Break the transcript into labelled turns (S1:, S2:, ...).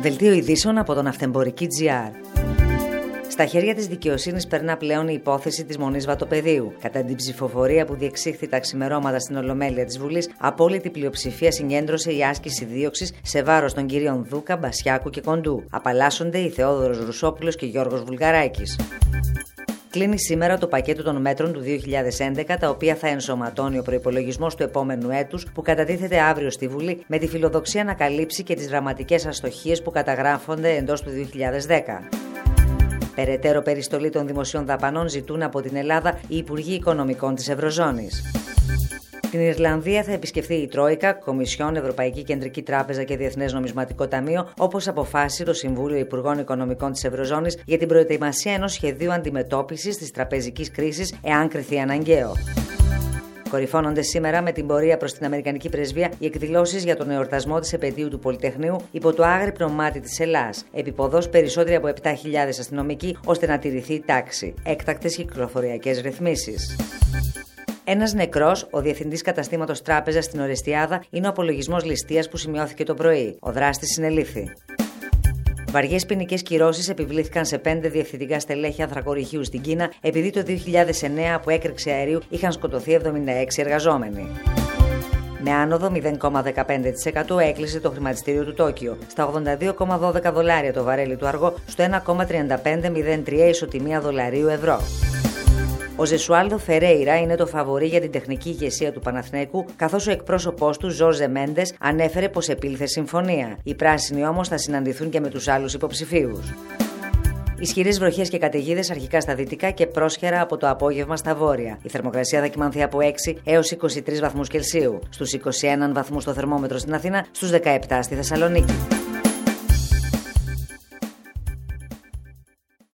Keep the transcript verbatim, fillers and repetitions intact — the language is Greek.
S1: Δελτίο ειδήσεων από τον Ναυτεμπορική τζι αρ. Στα χέρια της δικαιοσύνης περνά πλέον η υπόθεση της Μονής Βατοπεδίου. Κατά την ψηφοφορία που διεξήχθη τα ξημερώματα στην Ολομέλεια της Βουλής, απόλυτη πλειοψηφία συγκέντρωσε η άσκηση δίωξης σε βάρος των κυρίων Δούκα, Μπασιάκου και Κοντού. Απαλλάσσονται οι Θεόδωρος Ρουσόπουλος και Γιώργος Βουλγαράκης. Κλείνει σήμερα το πακέτο των μέτρων του δύο χιλιάδες έντεκα, τα οποία θα ενσωματώνει ο προϋπολογισμός του επόμενου έτους, που κατατίθεται αύριο στη Βουλή, με τη φιλοδοξία να καλύψει και τις δραματικές αστοχίες που καταγράφονται εντός του δύο χιλιάδες δέκα. Περαιτέρω περιστολή των δημοσίων δαπανών ζητούν από την Ελλάδα οι Υπουργοί Οικονομικών της Ευρωζώνης. Την Ιρλανδία θα επισκεφθεί η Τρόικα, Κομισιόν, Ευρωπαϊκή Κεντρική Τράπεζα και Διεθνές Νομισματικό Ταμείο, όπως αποφάσισε το Συμβούλιο Υπουργών Οικονομικών της Ευρωζώνης για την προετοιμασία ενός σχεδίου αντιμετώπισης της τραπεζικής κρίσης, εάν κριθεί αναγκαίο. Κορυφώνονται σήμερα με την πορεία προς την Αμερικανική Πρεσβεία οι εκδηλώσεις για τον εορτασμό της επετείου του Πολυτεχνείου υπό το άγρυπνο μάτι της Ελλάς. Επιποδός περισσότεροι από επτά χιλιάδες αστυνομικοί, ώστε να τηρηθεί η τάξη. Έκτακτες κυκλοφοριακές ρυθμίσεις. Ένας νεκρός, ο διευθυντής καταστήματος τράπεζας στην Ορεστιάδα, είναι ο απολογισμός ληστείας που σημειώθηκε το πρωί. Ο δράστης συνελήφθη. Βαριές ποινικές κυρώσεις επιβλήθηκαν σε πέντε διευθυντικά στελέχη ανθρακοριχείου στην Κίνα, επειδή το δύο χιλιάδες εννέα από έκρηξη αερίου είχαν σκοτωθεί εβδομήντα έξι εργαζόμενοι. Με άνοδο μηδέν κόμμα δεκαπέντε τοις εκατό έκλεισε το χρηματιστήριο του Τόκιο. Στα ογδόντα δύο κόμμα δώδεκα δολάρια το βαρέλι του αργό, στο ένα κόμμα τριάντα πέντε μηδέν τρία ισοτιμία δολαρίου ευρώ. Ο Ζεσουάλδο Φερέιρα είναι το φαβορί για την τεχνική ηγεσία του Παναθηναϊκού, καθώς ο εκπρόσωπός του, Ζόρζε Μέντες, ανέφερε πως επήλθε συμφωνία. Οι πράσινοι όμως θα συναντηθούν και με τους άλλους υποψηφίους. Ισχυρές βροχές και καταιγίδες αρχικά στα δυτικά και πρόσχερα από το απόγευμα στα βόρεια. Η θερμοκρασία θα κυμανθεί από έξι έως είκοσι τρεις βαθμούς Κελσίου, στους είκοσι ένα βαθμούς το θερμόμετρο στην Αθήνα, στους δεκαεπτά στη Θεσσαλονίκη.